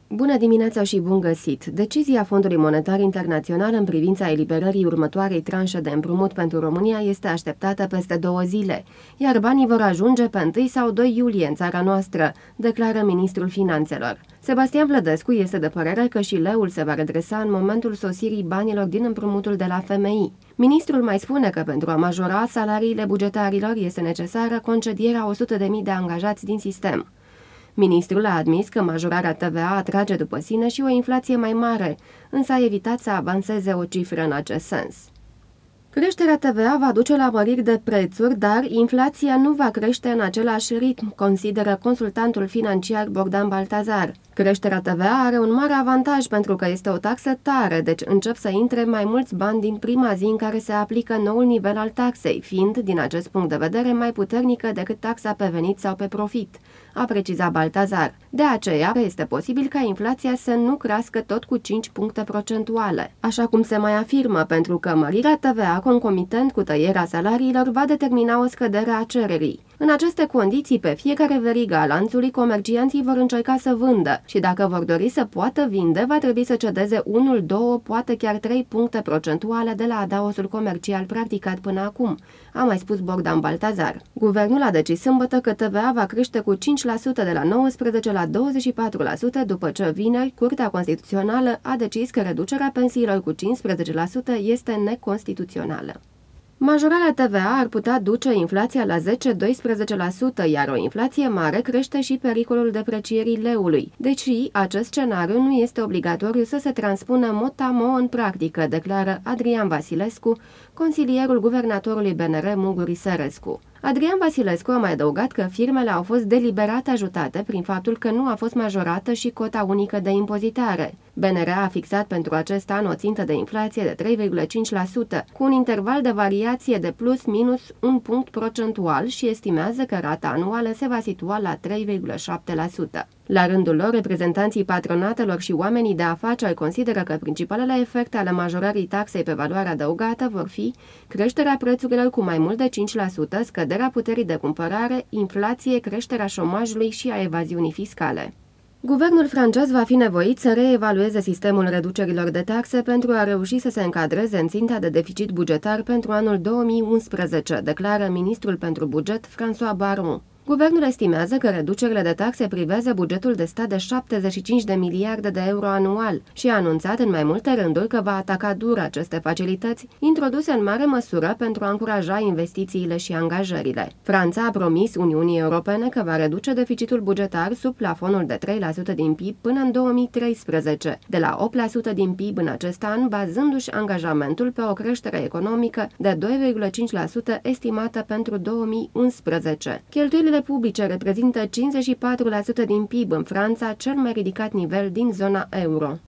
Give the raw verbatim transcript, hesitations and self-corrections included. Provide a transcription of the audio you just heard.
Bună dimineața și bun găsit! Decizia Fondului Monetar Internațional în privința eliberării următoarei tranșe de împrumut pentru România este așteptată peste două zile, iar banii vor ajunge pe întâi sau doi iulie în țara noastră, declară ministrul Finanțelor. Sebastian Vlădescu este de părere că și leul se va redresa în momentul sosirii banilor din împrumutul de la F M I. Ministrul mai spune că pentru a majora salariile bugetarilor este necesară concedierea o sută de mii de angajați din sistem. Ministrul a admis că majorarea T V A atrage după sine și o inflație mai mare, însă a evitat să avanseze o cifră în acest sens. Creșterea T V A va duce la măriri de prețuri, dar inflația nu va crește în același ritm, consideră consultantul financiar Bogdan Baltazar. Creșterea T V A are un mare avantaj pentru că este o taxă tare, deci încep să intre mai mulți bani din prima zi în care se aplică noul nivel al taxei, fiind, din acest punct de vedere, mai puternică decât taxa pe venit sau pe profit, a precizat Baltazar. De aceea, este posibil ca inflația să nu crească tot cu cinci puncte procentuale, așa cum se mai afirmă, pentru că mărirea T V A concomitent cu tăierea salariilor va determina o scădere a cererii. În aceste condiții, pe fiecare verigă a lanțului, comercianții vor încerca să vândă și dacă vor dori să poată vinde, va trebui să cedeze unu, doi, poate chiar trei puncte procentuale de la adaosul comercial practicat până acum, a mai spus Bogdan Baltazar. Guvernul a decis sâmbătă că T V A va crește cu cinci la sută de la nouăsprezece la douăzeci și patru la sută după ce vineri Curtea Constituțională a decis că reducerea pensiilor cu cincisprezece la sută este neconstituțională. Majorarea T V A ar putea duce inflația la zece - doisprezece la sută, iar o inflație mare crește și pericolul deprecierii leului. Deci, acest scenariu nu este obligatoriu să se transpună mot-a-mo în practică, declară Adrian Vasilescu, consilierul guvernatorului B N R Muguri Sărescu. Adrian Vasilescu a mai adăugat că firmele au fost deliberat ajutate prin faptul că nu a fost majorată și cota unică de impozitare. B N R a fixat pentru acest an o țintă de inflație de trei virgulă cinci la sută, cu un interval de variație de plus-minus un punct procentual și estimează că rata anuală se va situa la trei virgulă șapte la sută. La rândul lor, reprezentanții patronatelor și oamenii de afaceri consideră că principalele efecte ale majorării taxei pe valoare adăugată vor fi creșterea prețurilor cu mai mult de cinci la sută, scăderea puterii de cumpărare, inflație, creșterea șomajului și a evaziunii fiscale. Guvernul francez va fi nevoit să reevalueze sistemul reducerilor de taxe pentru a reuși să se încadreze în ținta de deficit bugetar pentru anul două mii unsprezece, declară ministrul pentru buget François Baron. Guvernul estimează că reducerile de taxe privează bugetul de stat de șaptezeci și cinci de miliarde de euro anual și a anunțat în mai multe rânduri că va ataca dur aceste facilități, introduse în mare măsură pentru a încuraja investițiile și angajările. Franța a promis Uniunii Europene că va reduce deficitul bugetar sub plafonul de trei la sută din P I B până în două mii treisprezece, de la opt la sută din P I B în acest an, bazându-și angajamentul pe o creștere economică de doi virgulă cinci la sută estimată pentru două mii unsprezece. Cheltuielile publice reprezintă cincizeci și patru la sută din P I B în Franța, cel mai ridicat nivel din zona euro.